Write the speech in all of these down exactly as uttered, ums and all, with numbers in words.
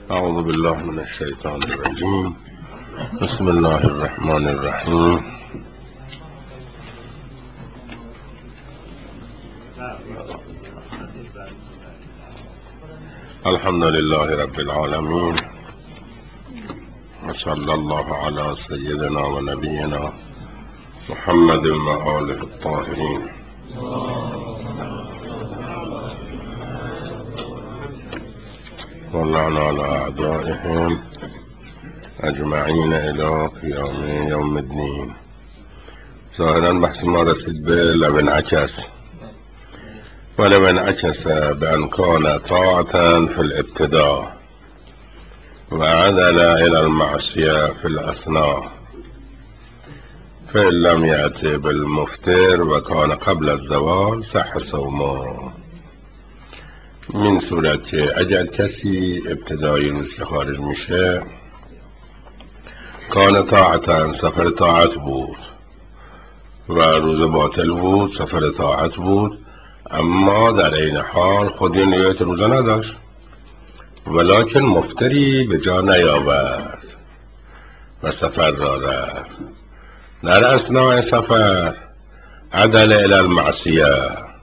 اعوذ بالله من الشیطان الرجیم. بسم الله الرحمن الرحیم. الحمد لله رب العالمین و صلی الله علی سیدنا و نبینا محمد و آله الطاهرین. واللعن على اعدائهم اجمعین الی قیام یوم الدین. ظاهرا بحث ما رسید به لو انعکس ولو انعکس بأن كان طاعة في الابتداء وعدل إلى المعصية في الأثناء فإن لم يأتي بالمفطر وكان قبل الزوال صح صومه. من صورت که اگر کسی ابتدای روز که خارج میشه کان طاعتا سفر طاعت بود و روز باطل بود، سفر طاعت بود، اما در این حال خودی نیت روزه نداشت ولکن مفتری به جا نیاورد و سفر را رفت. در اثناء سفر عدل الی المعصیه،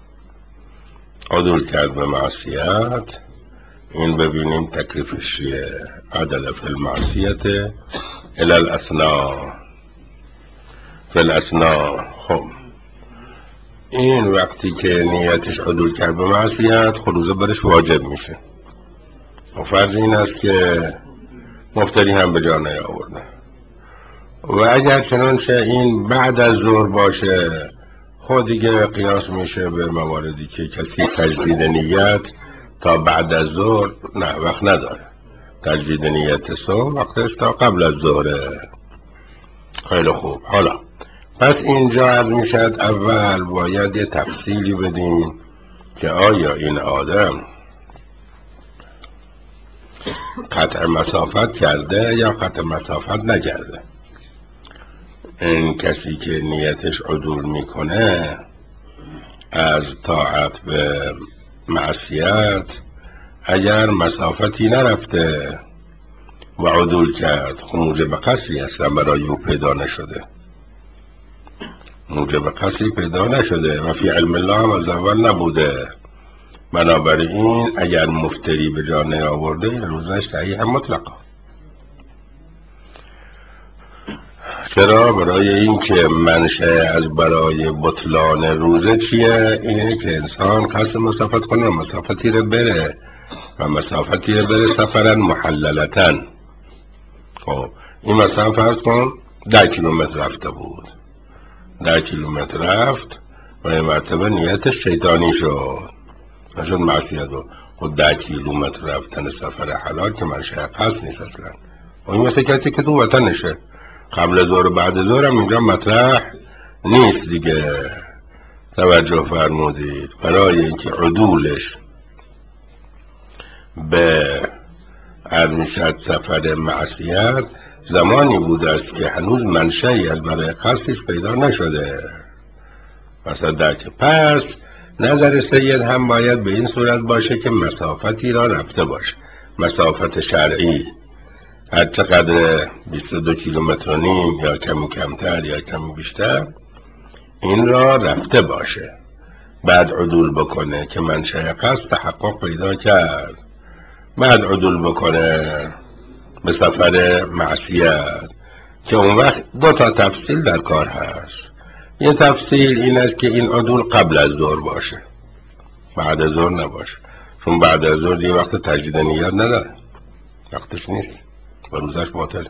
عدول کرد به معصیت. این ببینیم تکلیفش چیه. عدل فی المعصیت الی الاثناء فی الاثناء. خب این وقتی که نیتش عدول کرد به معصیت خود روزه برش واجب میشه و فرض این است که مفتری هم به جا نیاورده. و اگر چنانچه این بعد از ظهر باشه خود دیگه قیاس میشه به مواردی که کسی تجدید نیت تا بعد از ظهر نه وقت نداره. تجدید نیت صبح وقتش تا قبل از ظهره. خیلی خوب. حالا پس اینجا عرض میشد اول باید یه تفصیلی بدیم که آیا این آدم قطع مسافت کرده یا قطع مسافت نکرده. این کسی که نیتش عدول میکنه از طاعت به معصیت اگر مسافتی نرفته و عدول کرد خب موجب قصری اصلا برای او پیدا نشده، موجب قصری پیدا نشده و فی علم الله هم از اول نبوده. بنابراین اگر مفتری به جا نیاورده روزش صحیح مطلقا. چرا؟ برای این که منشأ از برای بطلان روزه چیه؟ اینه که انسان قصد مسافت کنه و مسافتی رو بره و مسافتی رو بره سفرن محللتن. خب این مثلا فرض کن ده کیلومتر رفته بود، ده کیلومتر رفت و این مرتبه نیتش شیطانی شد نشد معصیت بود. خود ده کیلومتر رفتن سفر حلال که منشأ قصد نیست اصلا. و این مثل کسی که تو وطنشه قبل ظهر و بعد ظهر هم اینجا مطرح نیست دیگه. توجه فرمودید. برای اینکه عدولش به ارمشت سفر معصیت زمانی بوده است که هنوز منشأی از برای قصدش پیدا نشده. مثلا در که پس نظر سید هم باید به این صورت باشه که مسافتی را رفته باشه، مسافت شرعی هر چقدر بیست و دو کیلومتر و نیم یا کمی کمتر یا کمی بیشتر این را رفته باشه، بعد عدول بکنه که منشأ قصد تحقق پیدا کرد، بعد عدول بکنه به سفر معصیت که اون وقت دو تا تفصیل در کار هست. یه تفصیل این است که این عدول قبل از ظهر باشه، بعد از ظهر نباشه، چون بعد از ظهر دیگه وقت تجدید نیت نداره، وقتش نیست و روزش باطل.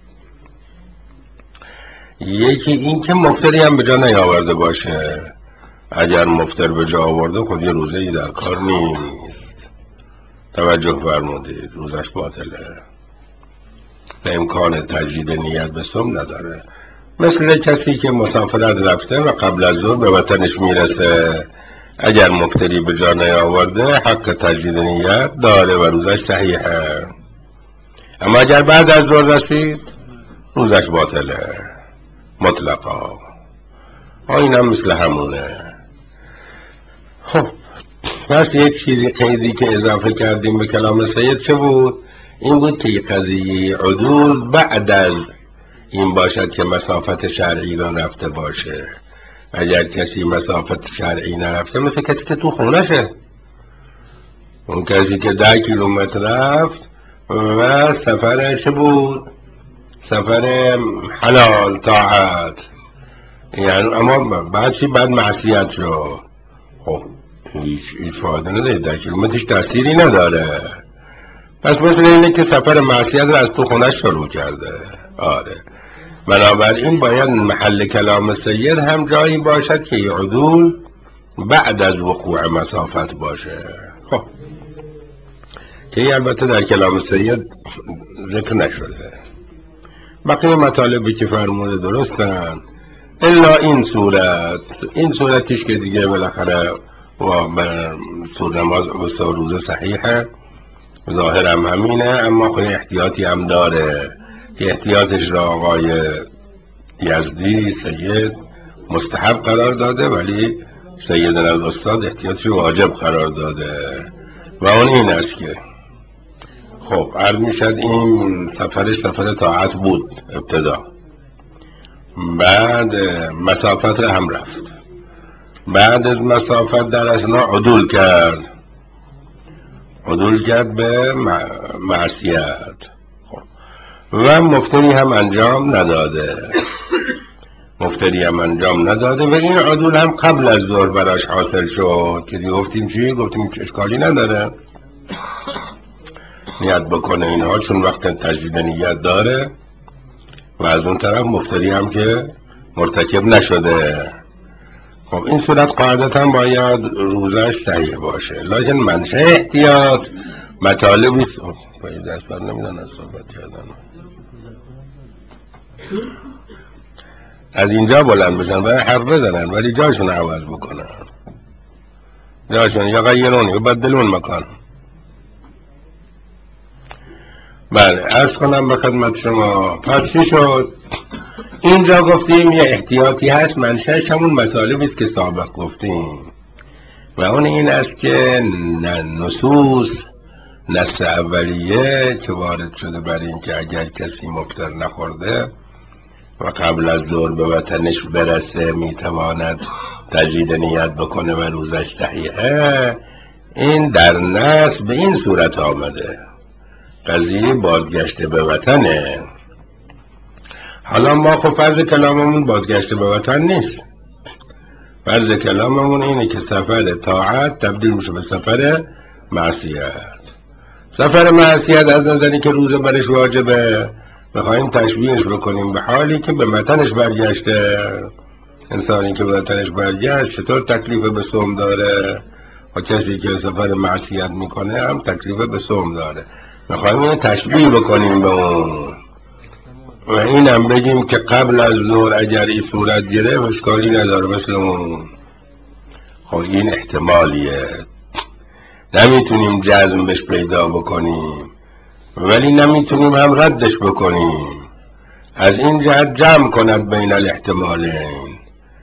یکی این که مفتری هم به جا نیاورده باشه. اگر مفتر به جا آورده خود یه روزه ای در کار نیست. توجه فرمودید. روزش باطله و امکان تجدید نیت به صوم نداره. مثل کسی که مسافرت رفته و قبل از ظهر به وطنش میرسه اگر مفتری به جا نیاورده حق تجدید نیت داره و روزش صحیحه. اما اگر بعد از ظهر رسید روزش باطله مطلقا. این هم مثل همونه. خب پس یک چیزی قیدی که اضافه کردیم به کلام سید چه بود؟ این بود که قضیه عدول بعد از این باشد که مسافت شرعی را رفته باشه. اگر کسی مسافت شرعی نرفته، مثل کسی که تو خونه شه، اون کسی که ده کیلومتر رفت و سفرش بود سفر حلال طاعت، یعنی اما بعد چی؟ بعد معصیت شد. خب هیچ هیچ فایده نداره، ده کیلومترش تأثیری نداره. پس مثل اینه که سفر معصیت رو از تو خونش شروع کرده. آره، بنابراین باید محل کلام سید هم جایی باشد که عدول بعد از وقوع مسافت باشه. خب که البته در کلام سید ذکر نشده. بقیه مطالبی که فرموده درستن، الا این صورت، این صورتش که دیگه بالاخره و سور نماز و سور روزه صحیحه، ظاهر هم همینه، اما خود احتیاطی هم داره که احتیاطش را آقای یزدی سید مستحب قرار داده، ولی سیدنا الاستاد احتیاطش واجب قرار داده و اون این است که خب عرض میشد این سفرش سفر طاعت بود ابتدا، بعد مسافت هم رفت، بعد از مسافت در اثنا عدول کرد، عدول کرد به معصیت و مفتری هم انجام نداده، مفتری هم انجام نداده و این عدول هم قبل از ظهر براش حاصل شد که دیگه گفتیم چی؟ گفتیم اشکالی نداره نیت بکنه اینها، چون وقت تجدید نیت داره و از اون طرف مفتری هم که مرتکب نشده. خب این صورت قاعدتا باید روزش صحیح باشه، لکن منشه احتیاط مطالبی باید دست بر نمیدن از صحبت کردن از اینجا بلند بشن برای حرف بزنن ولی جاشون عوض بکنن، جاشون یا غیرون یا بدلون مکان. بله عرض کنم به خدمت شما. پس چی شد؟ اینجا گفتیم یه احتیاطی هست، منشأش همون مطالبی است که سابق گفتیم و اون این است که نصوص نص اولیه که وارد شده برای این که اگر کسی مفطر نخورده و قبل از ظهر به وطنش برسه میتواند تجدید نیت بکنه و روزش صحیحه، این در نص به این صورت آمده، قضیه بازگشت به وطنه. حالا ما خب فرض کلاممون بازگشت به وطن نیست، فرض کلاممون اینه که سفر طاعت تبدیل میشه به سفر معصیت. سفر معصیت از نظری که روزه برش واجبه بخواهیم تشبیهش بکنیم به حالی که به وطنش برگشته. انسانی که به وطنش برگشت چطور تکلیف به صوم داره و کسی که سفر معصیت میکنه هم تکلیف به صوم داره. بخواهیم این تشبیه بکنیم به اون و این هم بگیم که قبل از ظهر اگر این صورت گیره اشکالی نداره مثل اون. خب این احتمالیه، نمیتونیم جزم بهش پیدا بکنیم ولی نمیتونیم هم ردش بکنیم. از این جهت جمع کند بین الاحتمالین،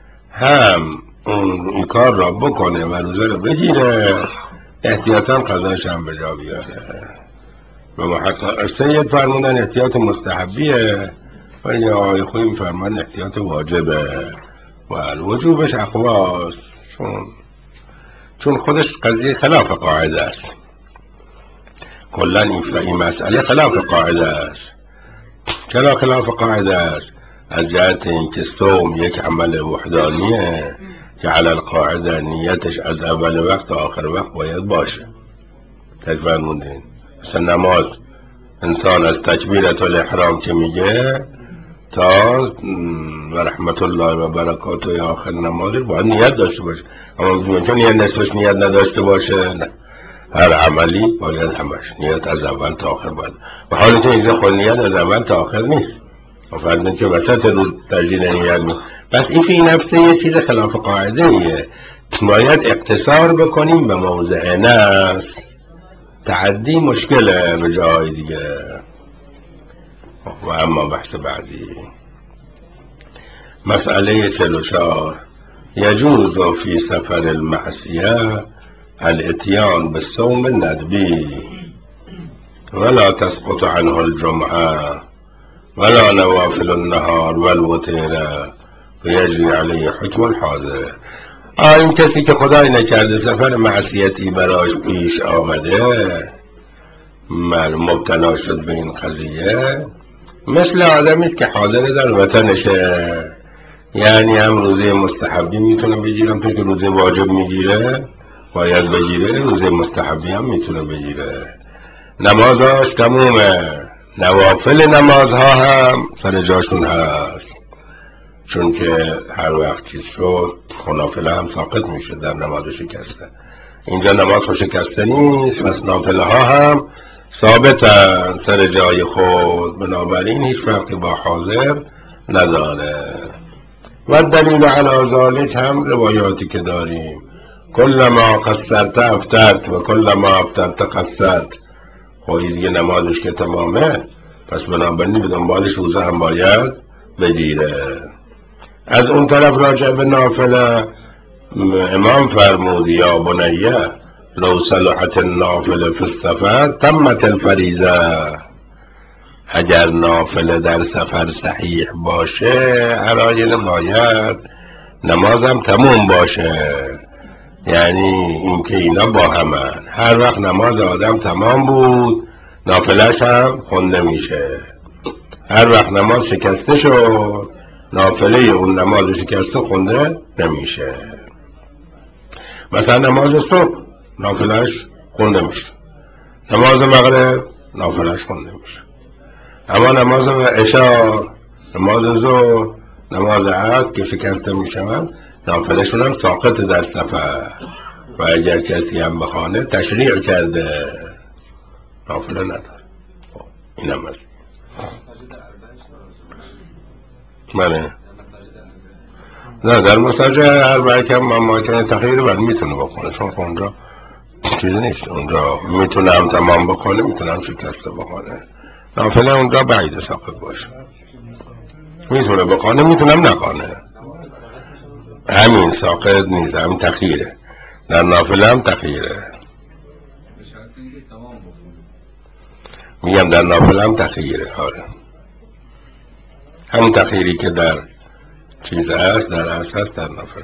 هم اون این کار را بکنه و روزه رو بگیره، احتیاطاً قضاش هم به جا بیاره. و محقق سید فرمودن احتیاط مستحبیه ولی آقای خویی فرمودن احتیاط واجبه و الوجوبش اخواست، چون چون خودش قضیه خلاف قاعده است، کلا این مسئله خلاف قاعده است. چرا خلاف قاعده است؟ از جهت اینکه صوم یک عمل وحدانیه که علی القاعده نیتش از اول وقت تا آخر وقت باید باشه. فرمودین مثلا نماز انسان از تکبیرت الاحرام که میگه تا و رحمت الله و برکاته یا آخر نمازش باید نیت داشته باشه، اما چون یه نصفش نیت نداشته باشه نه، هر عملی باید همش نیت از اول تا آخر باید. و حالی که اینجا خود نیت از اول تا آخر نیست و فرمودن که وسط روز تجدید نیت می. پس این فی نفسه یه چیز خلاف قاعده ایه، باید اقتصار بکنیم به موضع نص، تعدی مشکله به جای دیگه. و اما بحث بعدی مسئله چهل و چهار، یجوز فی سفر المعصیه الاتیان به صوم ندبی. ولا تسقط عنه الجمعة ولا نوافل النهار والوتر فیجری علیه حکم الحاضر. این کسی که خدای نکرده سفر معصیتی براش پیش آمده، من مبتلا شد به این قضیه، مثل آدمی است که حاضر در وطنشه، یعنی هم روزه مستحبی میتونه بگیره، تو که روزه واجب میگیره باید بگیره، روزه مستحبی هم میتونه بگیره، نمازاش تمومه، نوافل نمازها هم سر جاشون هست، چون که هر وقت چیز شد نافله هم ساقط میشه در نماز شکسته. اینجا نماز شکسته نیست، پس نافله ها هم ثابتن سر جای خود، بنابراین هیچ فرقی با حاضر نداره. و دلیل علی ذلک هم روایاتی که داریم، کل ما قصرت افترت و کل ما افترت قصرت، خواهی دیگه نمازش که تمامه، پس بنابراین به دنبالش روزه هم باید بگیره. از اون طرف راجع به نافله امام فرمود یا بنیه لو صلحت النافله فی السفر تمت الفریضه، اگر نافله در سفر صحیح باشه علایل باید نمازم تموم باشه، یعنی اینکه اینا با همن، هر وقت نماز آدم تمام بود نافلهش هم خونده میشه، هر وقت نماز شکسته شد نافله اون نماز شکسته خونده نمیشه. مثلا نماز صبح نافلهش خونده میشه، نماز مغرب نافلهش خونده میشه، اما نماز عشا، نماز ظهر، نماز عصر که شکسته میشن نافلهشون هم ساقط در سفر، و اگر کسی هم بخوانه تشریع کرده نافله نداره. این هم هست. منه نه در مساجد اربعه که مماکنه تغییر بر میتونه بخونه، چون اونجا چیزی نیست، اونجا میتونه هم تمام بخونه میتونه هم شکسته بخونه، نافله اونجا بعید ساقط باشه، میتونه بخونه میتونه هم نخونه، همین ساقط نیست، همین تخییره، در نافله هم تخییره، میگم در نافله هم تخییره. آره همون تخییری که در چیز هست در اصل هست در نافله.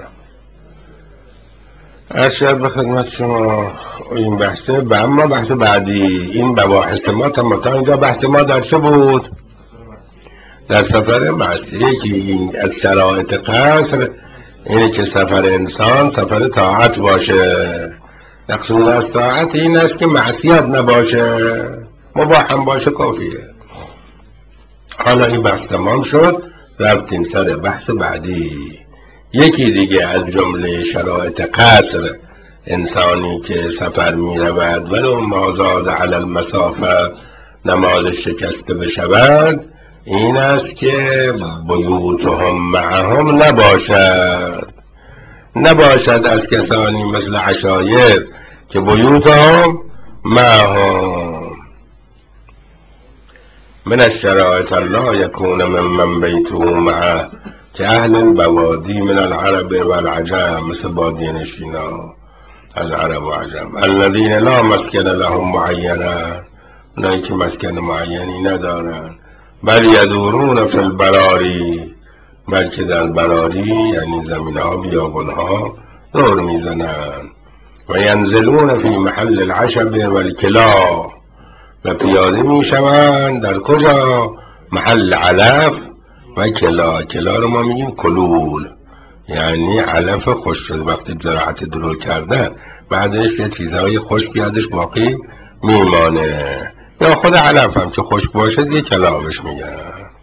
ارشد به خدمت شما این بحثه به اما بحث بعدی، این مباحث ما تا اینجا بحث ما در چه بود؟ در سفر معصیه، که این از شرایط قصر اینه که سفر انسان سفر طاعت باشه، مقصود از طاعت این است که معصیت نباشه، مباح هم باشه کافیه. حالا این بحث تمام شد، رفتیم سر بحث بعدی. یکی دیگه از جمله شرایط قصر انسانی که سفر می رود ولو ما زاد علی المسافه نماز شکسته بشود این است که بیوتهم معهم نباشد، نباشد از کسانی مثل عشایر که بیوتهم معهم. من الشرائط لا يكون ممن بیته معه که اهل البوادی من العرب والعجم، مثل بادی نشینا از عرب و عجم، الذين لا مسکن لهم معینه، اونایی که مسکن معینی ندارن، بل یدورون فی البراری، بلکه در براری یعنی زمین ها بیابان ها دور میزنن، و ینزلون فی محل العشب والکلا، و پیاده میشوند در کجا؟ محل علف و کلا. کلا رو ما میگیم کلول، یعنی علف خشک شده، وقتی زراعت درو کردن بعدش یه چیزهای خشکی ازش باقی میمانه، یا خود علف هم چه خشک باشه دیگه کلا بهش میگن.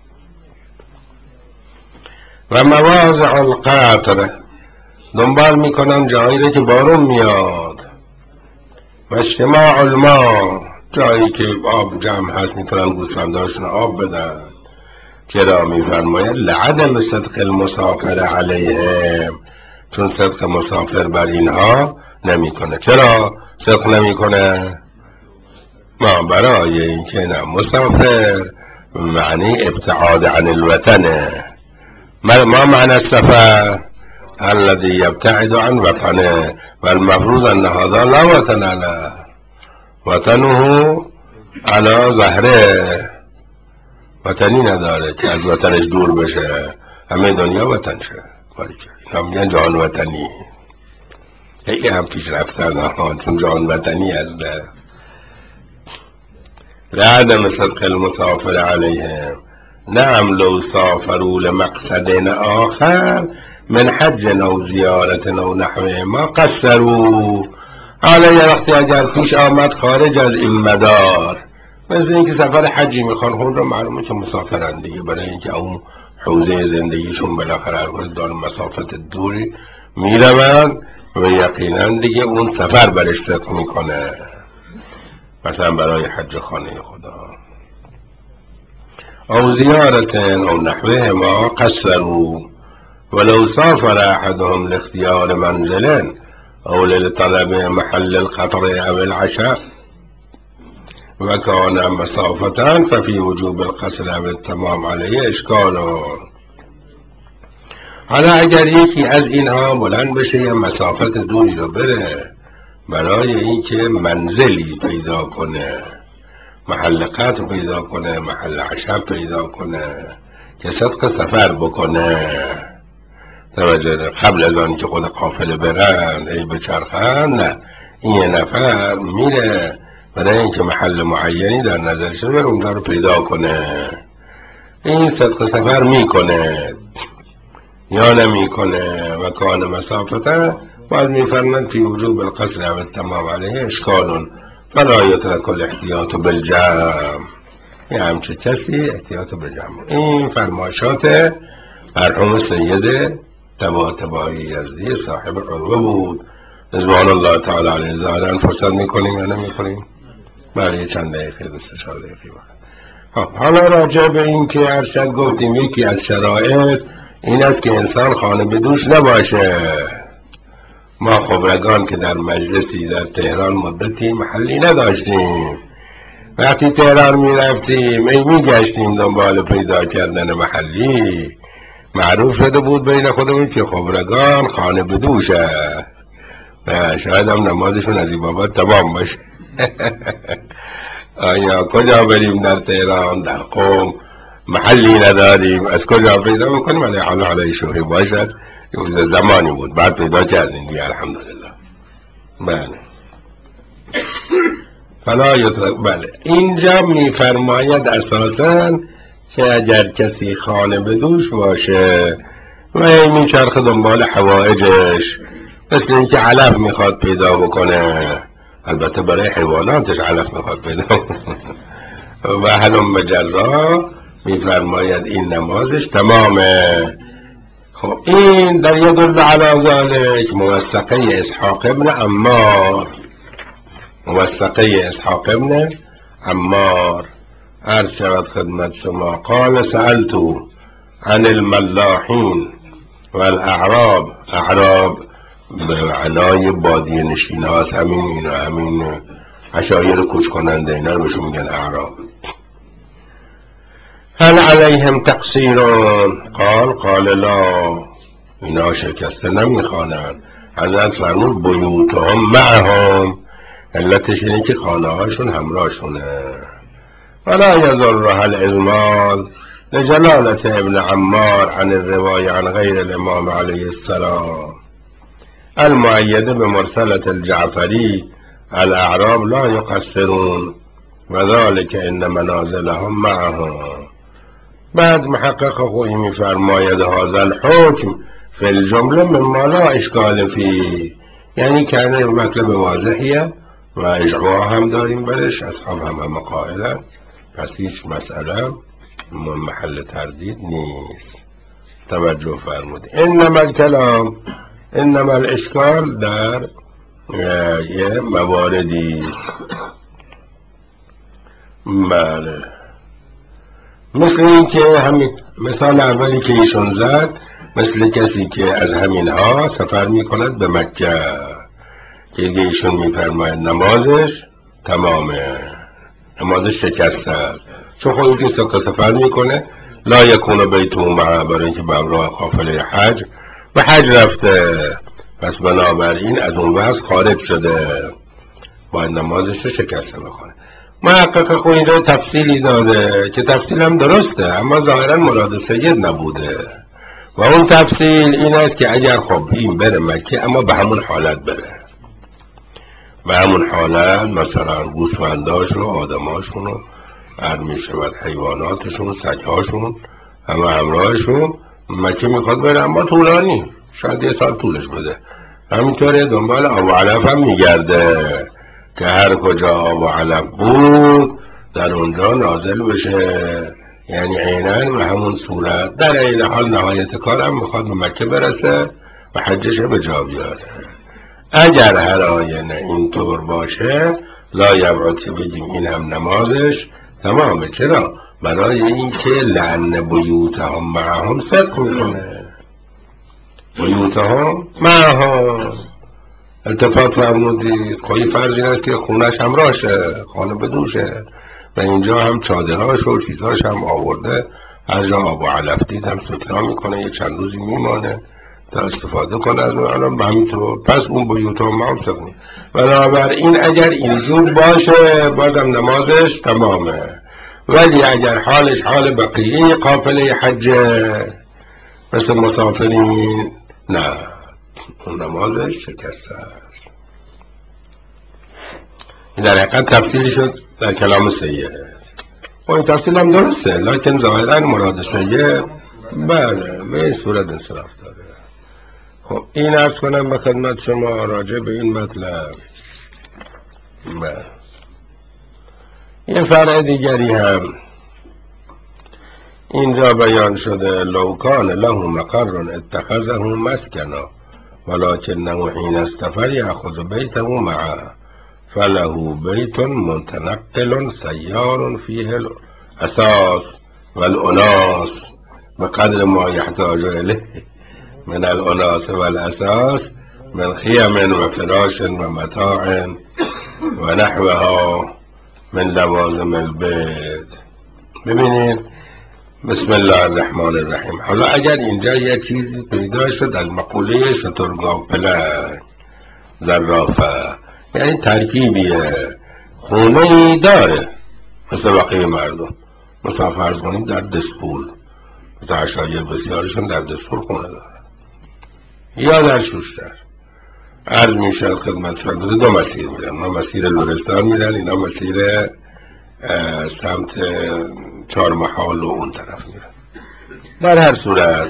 و مواضع القطر، دنبال میکنن جایی رو که بارون میاد، و اجتماع الماء، جایی که آب جمع هست میتونن گوسفنداشون آب بدن. چرا میفرماید؟ لعدم صدق المسافر علیهم، چون صدق مسافر بر اینها نمیکنه. چرا صدق نمیکنه؟ ما برای اینکه نه مسافر معنی ابتعاد عن الوطنه، ما معنی السفر الذي يبتعد عن وطنه، والمفروض ان هذا لا وطن له، وطنه علا زهره وطنی نداره که از وطنش دور بشه، همه دنیا وطن شه. اینا میگن جهان وطنی. خیلی هم پیش رفتن ها، چون جهان وطنی هست. لعدم صدق المسافر علیهم، نعم لو سافروا لمقصد آخر من حج او زیارت او نحوه ما قصروا. حالا یه وقتی اگر پیش آمد خارج از این مدار، مثل اینکه سفر حجی میخوان، خود رو معلومه که مسافرن دیگه، برای اینکه اون حوزه زندگیشون بالاخره هر دار مسافت دوری میروند و یقینا دیگه اون سفر برش صدق میکنه، مثلا برای حج خانه خدا. او زیارت او نحوه ما قصروا ولو سافر احدهم لاختیار منزل او لطلب محل القطر او العشاء و کان مسافتا ففی وجوب القصر او التمام علیه اشکال. حالا اگر یکی از اینها بلند بشه یه مسافت دوری رو بره برای اینکه منزلی پیدا کنه، محل قطر پیدا کنه، محل عشاء پیدا کنه، که صدق سفر بکنه، توجه قبل از آن که خود قافله برن ای بچرخن، نه، این یه نفر میره برای اینکه محل معینی در نظرش بره اونجا رو پیدا کنه، این صدق سفر میکنه یا نمیکنه. و کان مسافته باز میفرمند فی وجوب القصر او التمام علیه اشکال فلا یترک الاحتیاط بالجمع. یه همچه کسی احتیاط بالجمع. این فرمایشات مرحوم سید طباطبایی یزدی صاحب عروه بود رضوان الله تعالی علیه. ظاهرا فرصت میکنیم یا نمیکنیم؟ برای چند دقیقه دو سه چهار دقیقه وقت. حالا راجع به این که ارشد گفتیم یکی از شرایط این است که انسان خانه به دوش نباشه. ما خبرگان که در مجلسی در تهران مدتی محلی نداشتیم، وقتی تهران می رفتیم ای می گشتیم دنبال پیدا کردن محلی، معروف شده بود بین خودمون که خبرگان خانه به دوشه. شاید هم نمازشون از این بابت تمام باشه. آیا کجا بریم در تهران در قم محلی نداریم، از کجا پیدا بکنیم؟ ولی حالا حالا شوخی باشد، یه زمانی بود بعد پیدا کردیم دیگه الحمدلله. بله فلا یترک. بله اینجا میفرماید اساساً که اگر کسی خانه به دوش باشه و این میچرخه دنبال حوائجش، مثل اینکه علف میخواد پیدا بکنه، البته برای حیواناتش علف میخواد پیدا بکنه و هلم مجرا، میفرماید این نمازش تمامه. خب این در یدل علی ذلک موثقه اسحاق ابن عمار، موثقه اسحاق ابن عمار عرض شود خدمت شما. قال سألتو عن الملاحین والاعراب، اعراب به معنای بادیه نشین هاست، همین اینا، همین عشایر کوچ کننده اینا رو بهشون میگن اعراب. هل علیهم تقصیرون؟ قال قال لا، اینا شکسته نمیخوانند. حضرت فرمود بیوتهم معهم، علتش اینه که خانه هاشون همراهشونه. ولا یضرها الازمال لجلالت ابن عمار عن الروای عن غیر الامام علیه السلام المؤیده بمرسلة الجعفری الاعراب لا یقصرون و ذلك ان منازلهم معهم. بعد محقق خویی میفرماید هذا الحکم فی الجمله مما لا اشکال فی، یعنی که مطلب واضحیه و اجماع هم داریم برش، اصحاب هم هم قائلن، پس هیچ مسئله محل تردید نیست. توجه فرمود. انما الکلام، انما الاشکال در یه مواردی. بله مثل این که همین مثال اولی که ایشون زد، مثل کسی که از همین ها سفر می کند به مکه، که دیگه ایشون می فرماید نمازش تمامه، نمازش شکسته، چون خودی که سفر می کنه لا یکون بیتو معه، برای اینکه به همراه قافله حج و حج رفته، پس بنابراین از اون وضع خارج شده، باید نمازش رو شکسته بکنه. محقق خود اینجا تفصیلی داده که تفصیل هم درسته، اما ظاهرا مراد سید نبوده و اون تفصیل این است که اگر خب این بره مکه اما به همون حالت بره، به همون حالت مثلا گوسفنداشون و آدماشون و هر می شود حیواناتشون و سگهاشون همه همراهشون مکه میخواد بره، اما طولانی شاید یه سال طولش بده. همینطوره دنبال آب و علف هم میگرده که هر کجا آب و علف بود در اونجا نازل بشه، یعنی عیناً به همون صورت. در این حال نهایت کارم میخواد به مکه برسه و حجش به جا بیاره. اگر هر آینه اینطور باشه لا یبعد که بگیم این هم نمازش تمامه. چرا؟ برای این که لعن بیوتهم معهم صدق میکنه. بیوتهم معهم التفات فرمودید، خواهی فرض این است که خونش هم راشه، خانه بدوشه و اینجا هم چادراش و چیزاش هم آورده، هر جا آب و علف دید هم سکنا میکنه، یه چند روزی میمانه تا استفاده کنه از اون. الان به همینطور پس اون بیوتهم معهم سکونه. بنابراین اگر اینجور باشه بازم نمازش تمامه، ولی اگر حالش حال بقیه قافله حجه مثل مسافرین نه، اون نمازش شکسته است. این در حقیقت تفصیلی شد در کلام سید و این تفصیل هم درسته، لکن ظاهرا مراد سید بله به این صورت انصراف داره. خب این عرض کنم به خدمت شما راجع به این مطلب. بله یه فرع دیگری هم اینجا بیان شده، لو کان له مقر اتخذه مسکنا ولکنه حین استفر یأخذ بیته معه فله بیت متنقل سیار فیه الاساس والاناس بقدر ما یحتاج الیه من الاناس والاساس من خیم و فراش و متاع و نحوها من لوازم البیت. ببینید بسم الله الرحمن الرحیم. حالا اگر اینجا یه چیزی پیدا شد از مقوله شترگاه پلنگ زرافه، یعنی ترکیبیه، خونه ای داره مثل بقیه مردم، مثلا فرض کنید در دسپول، مثل عشایر بسیارشون در دسپول خونه داره یا در شوشتر. عرض می شد خدمت شد بزه دو مسیر میرن، ما مسیر لرستان میرن، اینا مسیر سمت چهارمحال و اون طرف میرن. در هر صورت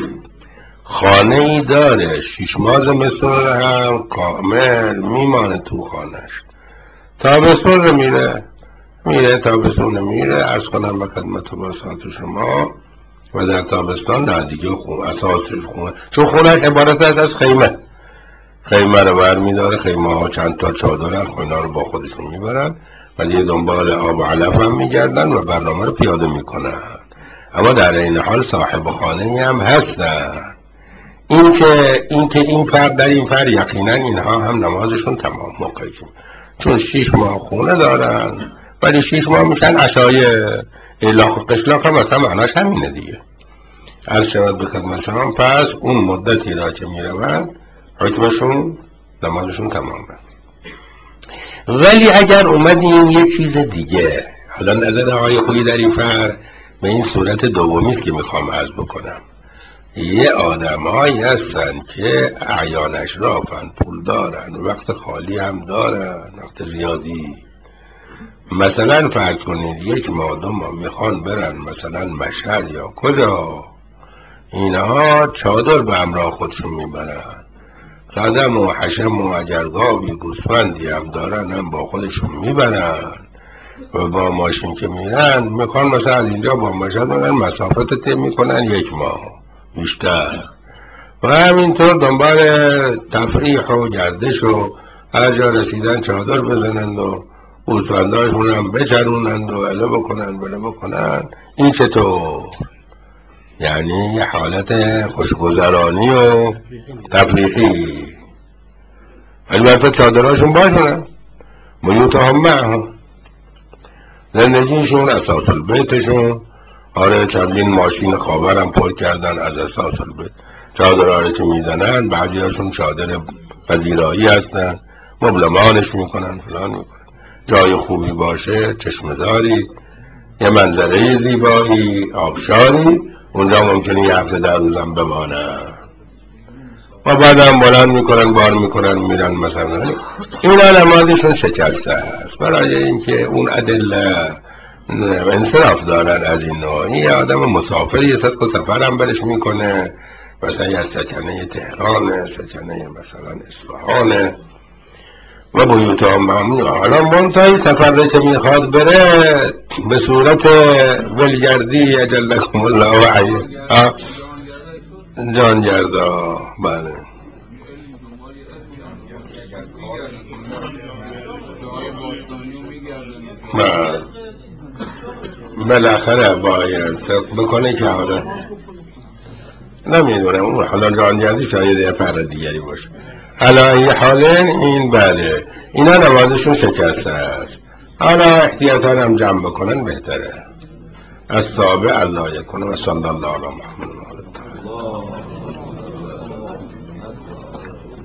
خانه ای داره، شیش ماه مصر هم کامل میمانه تو خانهش، تابستون رو میره میره تابستون میره. عرض کنم به خدمت باسات شما و در تابستان نه دیگه خونه اساسش خونه، چون خونه عبارت است از خیمه، خیمه رو بر میداره، خیمه ها چند تا چادرن، خیمه رو با خودشون میبرن ولی دنبال آب و علف هم میگردن و برنامه رو پیاده میکنن، اما در این حال صاحب خانه هم هستن. این که این که این فرد در این فرد یقینا اینها هم نمازشون تمام موقعی، چون شیش ماه خونه دارن ولی شیش ماه میشن عشایر. الاخ و قشلاق هم اصلا معناش همینه دیگه. عرض شود به خدمت شما پس اون مدتی را که میروند حکمشون نمازشون تمامه. ولی اگر اومدیم یه چیز دیگه، حالا نظر آقای خویی در این فرد به این صورت دومیست که میخوام عرض بکنم، یه آدم هایی هستن که اعیانش رافن، پول دارن، وقت خالی هم دارن، وقت زیادی. مثلا فرض کنید یک ماه دو ماه میخوان برن مثلا مشهد یا کجا، اینها چادر به همراه خودشون میبرن، قدم و حشم و اگر گاوی گوسفندی هم دارن هم با خودشون میبرن و با ماشین که میرن میخوان مثلا از اینجا با مشهد برن، مسافت طی میکنن یک ماه بیشتر و همینطور دنبال تفریح و گردش و هر جا رسیدن چادر بزنند و گوسفنداشون هم بچرونند و اله بکنن بله بکنن. این چطور؟ یعنی یه حالت خوشگذرانی و تفریحی. البته چادراشون باشونن، بیوتهم معهم، زندگیشون اساس البیتشون. آره چندین ماشین خاورم پر کردن از اساس البیت، چادرها که میزنن بعضی هاشون چادر پذیرایی هستن، مبلمانش میکنن فلان میکنن. جای خوبی باشه، چشمزاری، یه منظره زیبایی، آبشاری، اونجا ممکنه یه هفته در روزم بمانن و بعد هم بلند میکنن بار میکنن میرن. مثلا اینا نمازشون شکسته است. برای اینکه اون ادله انصراف دارن از این نوع. یه آدم مسافری صدق و سفر هم برش میکنه، مثلا یه سکنه تهرانه، سکنه مثلا اصفهانه و بیوت هم ممنوع. حالا منتهی سفر که میخواد بره به صورت ولگردی اجلکم الله و عیه جانگردا. بله بله بالاخره باید صدق بکنه که حالا نمیدونم حالا جانگردی شاید یه پر دیگری باشه. حالا این حالین این بله اینا نمازشون شکسته است. حالا احتیاطا هم جمع بکنن بهتره. الصابع الله یکنه و صلی الله علی محمد.